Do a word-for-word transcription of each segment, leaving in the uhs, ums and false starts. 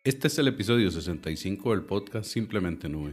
Este es el episodio sesenta y cinco del podcast Simplemente Nube.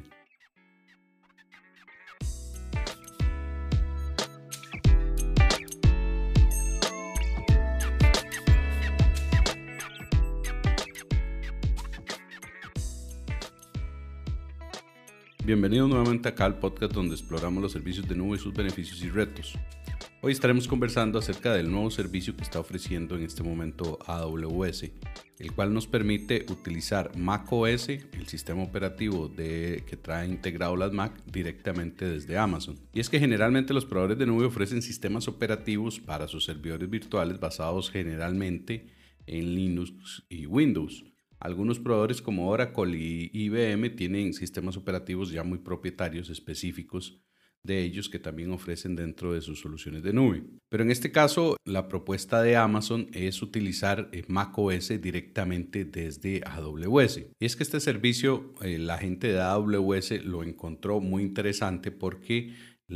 Bienvenidos nuevamente acá al podcast donde exploramos los servicios de nube, sus beneficios y retos. Hoy estaremos conversando acerca del nuevo servicio que está ofreciendo en este momento A W S, el cual nos permite utilizar macOS, el sistema operativo de, que trae integrado las Mac, directamente desde Amazon. Y es que generalmente los proveedores de nube ofrecen sistemas operativos para sus servidores virtuales basados generalmente en Linux y Windows. Algunos proveedores como Oracle y I B M tienen sistemas operativos ya muy propietarios específicos de ellos que también ofrecen dentro de sus soluciones de nube. Pero en este caso, la propuesta de Amazon es utilizar macOS directamente desde A W S. Y es que este servicio, eh, la gente de A W S lo encontró muy interesante porque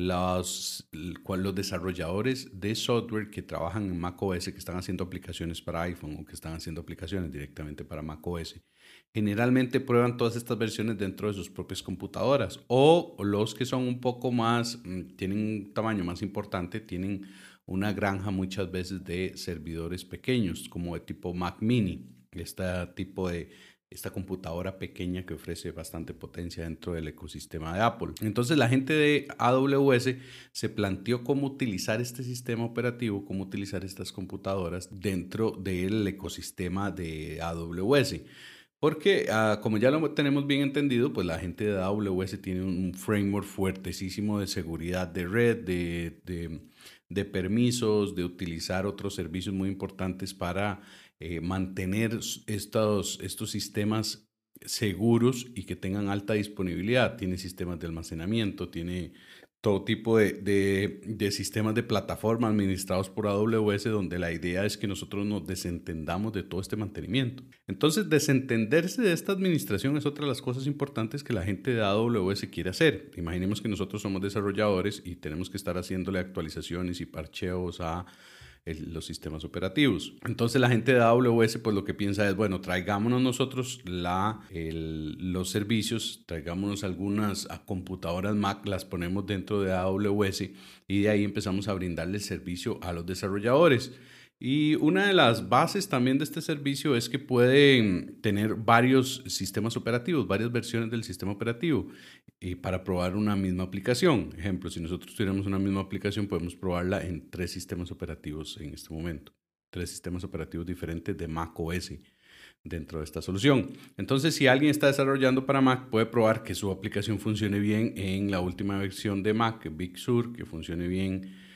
los, los desarrolladores de software que trabajan en macOS, que están haciendo aplicaciones para iPhone o que están haciendo aplicaciones directamente para macOS, generalmente prueban todas estas versiones dentro de sus propias computadoras, o los que son un poco más, tienen un tamaño más importante, tienen una granja muchas veces de servidores pequeños como de tipo Mac Mini, este tipo de esta computadora pequeña que ofrece bastante potencia dentro del ecosistema de Apple. Entonces la gente de A W S se planteó cómo utilizar este sistema operativo, cómo utilizar estas computadoras dentro del ecosistema de A W S. Porque uh, como ya lo tenemos bien entendido, pues la gente de A W S tiene un framework fuertesísimo de seguridad de red, de, de, de permisos, de utilizar otros servicios muy importantes para eh, mantener estos, estos sistemas seguros y que tengan alta disponibilidad. Tiene sistemas de almacenamiento, tiene todo tipo de, de, de sistemas de plataforma administrados por A W S, donde la idea es que nosotros nos desentendamos de todo este mantenimiento. Entonces, desentenderse de esta administración es otra de las cosas importantes que la gente de A W S quiere hacer. Imaginemos que nosotros somos desarrolladores y tenemos que estar haciéndole actualizaciones y parcheos a el, los sistemas operativos. Entonces la gente de A W S pues lo que piensa es, bueno, traigámonos nosotros la, el, los servicios, traigámonos algunas a computadoras Mac, las ponemos dentro de A W S y de ahí empezamos a brindarle el servicio a los desarrolladores. Y una de las bases también de este servicio es que pueden tener varios sistemas operativos, varias versiones del sistema operativo y para probar una misma aplicación. Ejemplo, si nosotros tuviéramos una misma aplicación, podemos probarla en tres sistemas operativos en este momento. Tres sistemas operativos diferentes de macOS dentro de esta solución. Entonces, si alguien está desarrollando para Mac, puede probar que su aplicación funcione bien en la última versión de Mac, Big Sur, que funcione bien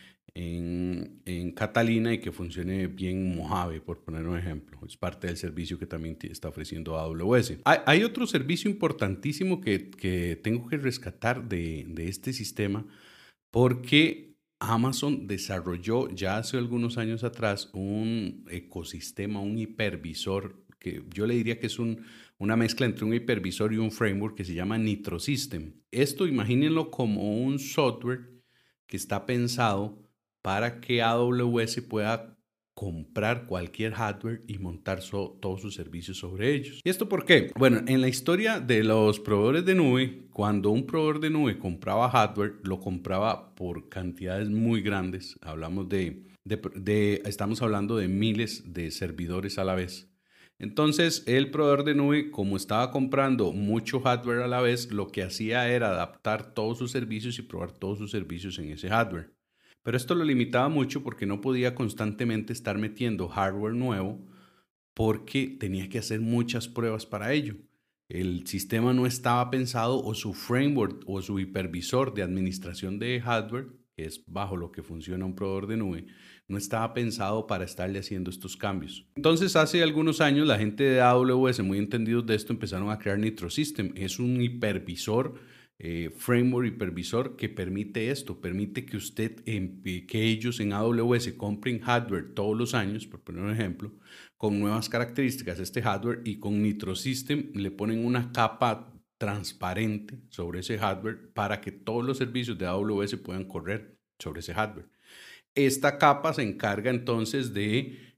En, en Catalina y que funcione bien Mojave, por poner un ejemplo. Es parte del servicio que también está ofreciendo A W S. Hay, hay otro servicio importantísimo que, que tengo que rescatar de, de este sistema porque Amazon desarrolló ya hace algunos años atrás un ecosistema, un hipervisor que yo le diría que es un, una mezcla entre un hipervisor y un framework que se llama Nitro System. Esto imagínenlo como un software que está pensado para que A W S pueda comprar cualquier hardware y montar so, todos sus servicios sobre ellos. ¿Y esto por qué? Bueno, en la historia de los proveedores de nube, cuando un proveedor de nube compraba hardware, lo compraba por cantidades muy grandes. Hablamos de, de, de estamos hablando de miles de servidores a la vez. Entonces, el proveedor de nube, como estaba comprando mucho hardware a la vez, lo que hacía era adaptar todos sus servicios y probar todos sus servicios en ese hardware. Pero esto lo limitaba mucho porque no podía constantemente estar metiendo hardware nuevo porque tenía que hacer muchas pruebas para ello. El sistema no estaba pensado o su framework o su hipervisor de administración de hardware, que es bajo lo que funciona un proveedor de nube, no estaba pensado para estarle haciendo estos cambios. Entonces, hace algunos años, la gente de A W S, muy entendidos de esto, empezaron a crear Nitro System. Es un hipervisor Eh, framework hipervisor que permite esto, permite que usted, en, que ellos en A W S compren hardware todos los años, por poner un ejemplo, con nuevas características de este hardware y con Nitro System le ponen una capa transparente sobre ese hardware para que todos los servicios de A W S puedan correr sobre ese hardware. Esta capa se encarga entonces de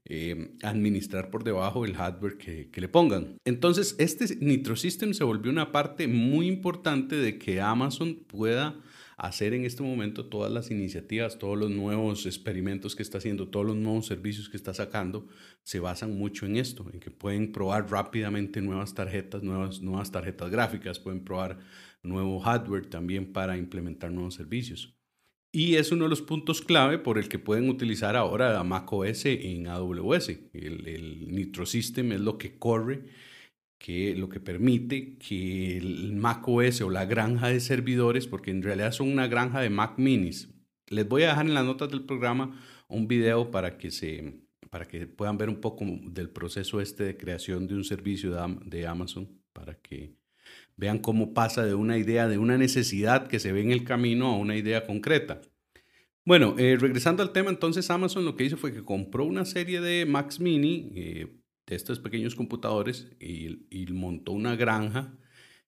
eh, administrar por debajo el hardware que, que le pongan. Entonces, este Nitro System se volvió una parte muy importante de que Amazon pueda hacer en este momento todas las iniciativas, todos los nuevos experimentos que está haciendo, todos los nuevos servicios que está sacando, se basan mucho en esto, en que pueden probar rápidamente nuevas tarjetas, nuevas, nuevas tarjetas gráficas, pueden probar nuevo hardware también para implementar nuevos servicios. Y es uno de los puntos clave por el que pueden utilizar ahora macOS en A W S. El, el Nitro System es lo que corre, que lo que permite que el macOS o la granja de servidores, porque en realidad son una granja de Mac Minis. Les voy a dejar en las notas del programa un video para que, se, para que puedan ver un poco del proceso este de creación de un servicio de, de Amazon, para que vean cómo pasa de una idea, de una necesidad que se ve en el camino a una idea concreta. Bueno, eh, regresando al tema, entonces Amazon lo que hizo fue que compró una serie de Macs Mini, eh, de estos pequeños computadores, y, y montó una granja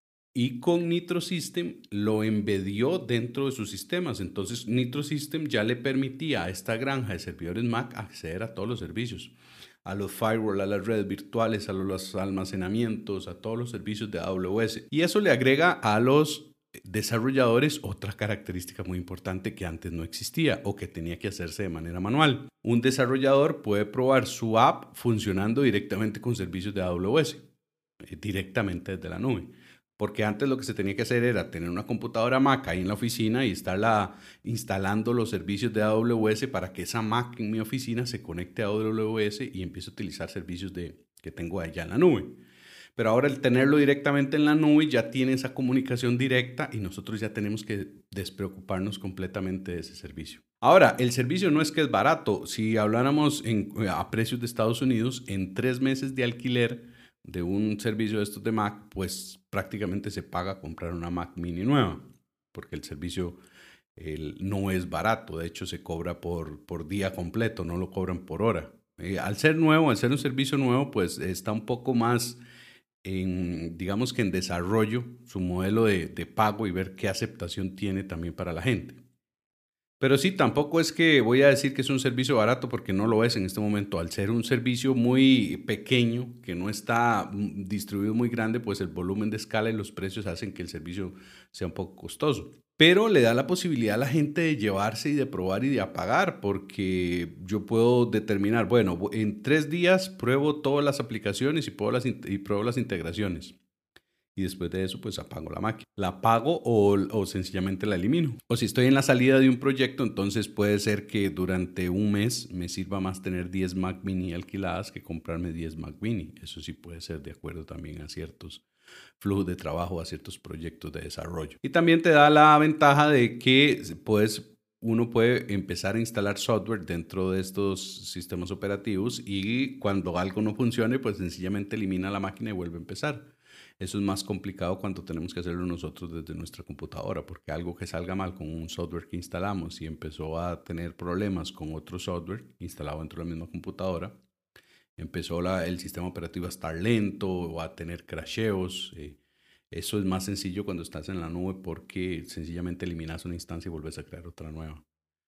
y con Nitro System lo embedió dentro de sus sistemas. Entonces Nitro System ya le permitía a esta granja de servidores Mac acceder a todos los servicios, a los firewall, a las redes virtuales, a los almacenamientos, a todos los servicios de A W S. Y eso le agrega a los desarrolladores otra característica muy importante que antes no existía o que tenía que hacerse de manera manual. Un desarrollador puede probar su app funcionando directamente con servicios de A W S, eh, directamente desde la nube. Porque antes lo que se tenía que hacer era tener una computadora Mac ahí en la oficina y estarla instalando los servicios de A W S para que esa Mac en mi oficina se conecte a A W S y empiece a utilizar servicios de, que tengo allá en la nube. Pero ahora el tenerlo directamente en la nube ya tiene esa comunicación directa y nosotros ya tenemos que despreocuparnos completamente de ese servicio. Ahora, el servicio no es que es barato. Si habláramos en, a precios de Estados Unidos, en tres meses de alquiler de un servicio de estos de Mac, pues prácticamente se paga comprar una Mac Mini nueva, porque el servicio el, no es barato. De hecho, se cobra por, por día completo, no lo cobran por hora. Eh, al ser nuevo, al ser un servicio nuevo, pues está un poco más en, digamos que en desarrollo su modelo de, de pago y ver qué aceptación tiene también para la gente. Pero sí, tampoco es que voy a decir que es un servicio barato porque no lo es en este momento. Al ser un servicio muy pequeño, que no está distribuido muy grande, pues el volumen de escala y los precios hacen que el servicio sea un poco costoso. Pero le da la posibilidad a la gente de llevarse y de probar y de apagar, porque yo puedo determinar, bueno, en tres días pruebo todas las aplicaciones y pruebo las, y pruebo las integraciones. Y después de eso, pues apago la máquina. La apago o, o sencillamente la elimino. O si estoy en la salida de un proyecto, entonces puede ser que durante un mes me sirva más tener diez Mac Mini alquiladas que comprarme diez Mac Mini. Eso sí puede ser de acuerdo también a ciertos flujos de trabajo, a ciertos proyectos de desarrollo. Y también te da la ventaja de que puedes, uno puede empezar a instalar software dentro de estos sistemas operativos y cuando algo no funcione, pues sencillamente elimina la máquina y vuelve a empezar. Eso es más complicado cuando tenemos que hacerlo nosotros desde nuestra computadora, porque algo que salga mal con un software que instalamos y empezó a tener problemas con otro software instalado dentro de la misma computadora, empezó la, el sistema operativo a estar lento o a tener crasheos. Eh, eso es más sencillo cuando estás en la nube porque sencillamente eliminas una instancia y vuelves a crear otra nueva.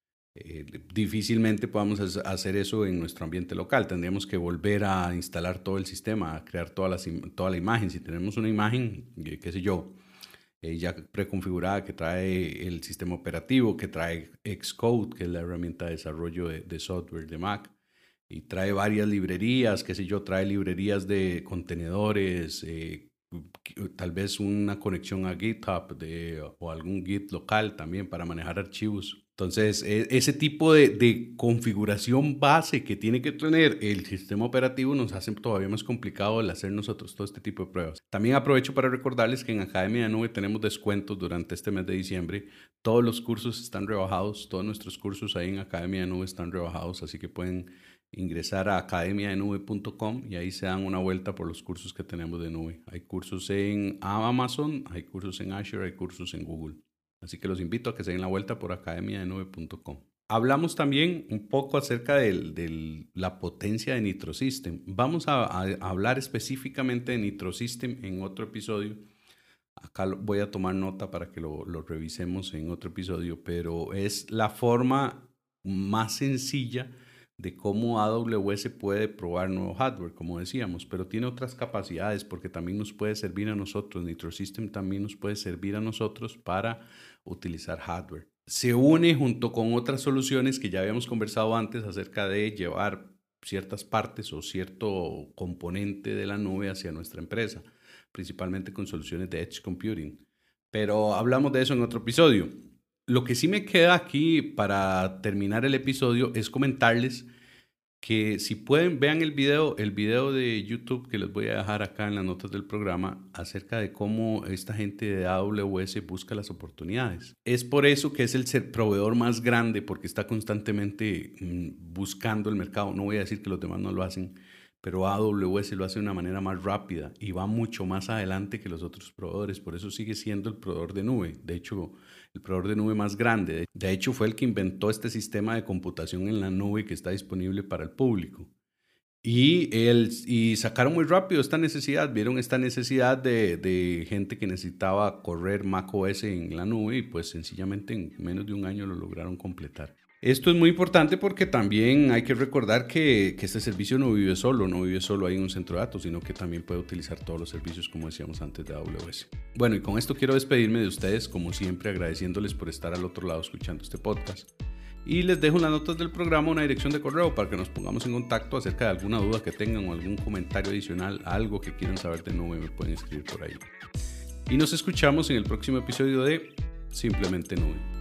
Eh, difícilmente podamos hacer eso en nuestro ambiente local. Tendríamos que volver a instalar todo el sistema, a crear toda la, toda la imagen. Si tenemos una imagen, eh, qué sé yo, eh, ya preconfigurada que trae el sistema operativo, que trae Xcode, que es la herramienta de desarrollo de, de software de Mac, y trae varias librerías, qué sé yo, trae librerías de contenedores, eh, tal vez una conexión a GitHub de, o algún Git local también para manejar archivos. Entonces, ese tipo de, de configuración base que tiene que tener el sistema operativo nos hace todavía más complicado el hacer nosotros todo este tipo de pruebas. También aprovecho para recordarles que en Academia de Nube tenemos descuentos durante este mes de diciembre. Todos los cursos están rebajados, todos nuestros cursos ahí en Academia de Nube están rebajados, así que pueden ingresar a academia de nube punto com y ahí se dan una vuelta por los cursos que tenemos de nube. Hay cursos en Amazon, hay cursos en Azure, hay cursos en Google. Así que los invito a que se den la vuelta por academia de nube punto com. Hablamos también un poco acerca de, de la potencia de Nitro System. Vamos a, a, a hablar específicamente de Nitro System en otro episodio. Acá voy a tomar nota para que lo, lo revisemos en otro episodio, pero es la forma más sencilla de cómo A W S puede probar nuevo hardware, como decíamos, pero tiene otras capacidades porque también nos puede servir a nosotros. NitroSystem también nos puede servir a nosotros para utilizar hardware. Se une junto con otras soluciones que ya habíamos conversado antes acerca de llevar ciertas partes o cierto componente de la nube hacia nuestra empresa, principalmente con soluciones de Edge Computing. Pero hablamos de eso en otro episodio. Lo que sí me queda aquí para terminar el episodio es comentarles que si pueden, vean el video, el video de YouTube que les voy a dejar acá en las notas del programa acerca de cómo esta gente de A W S busca las oportunidades. Es por eso que es el proveedor más grande, porque está constantemente buscando el mercado. No voy a decir que los demás no lo hacen, pero A W S lo hace de una manera más rápida y va mucho más adelante que los otros proveedores. Por eso sigue siendo el proveedor de nube. De hecho, el proveedor de nube más grande. De hecho, fue el que inventó este sistema de computación en la nube que está disponible para el público. Y, el, y sacaron muy rápido esta necesidad. Vieron esta necesidad de, de gente que necesitaba correr macOS en la nube y pues sencillamente en menos de un año lo lograron completar. Esto es muy importante porque también hay que recordar que, que este servicio no vive solo, no vive solo ahí en un centro de datos, sino que también puede utilizar todos los servicios, como decíamos antes, de A W S. Bueno, y con esto quiero despedirme de ustedes, como siempre, agradeciéndoles por estar al otro lado escuchando este podcast. Y les dejo en las notas del programa una dirección de correo para que nos pongamos en contacto acerca de alguna duda que tengan o algún comentario adicional, algo que quieran saber de nube, me pueden escribir por ahí. Y nos escuchamos en el próximo episodio de Simplemente Nube.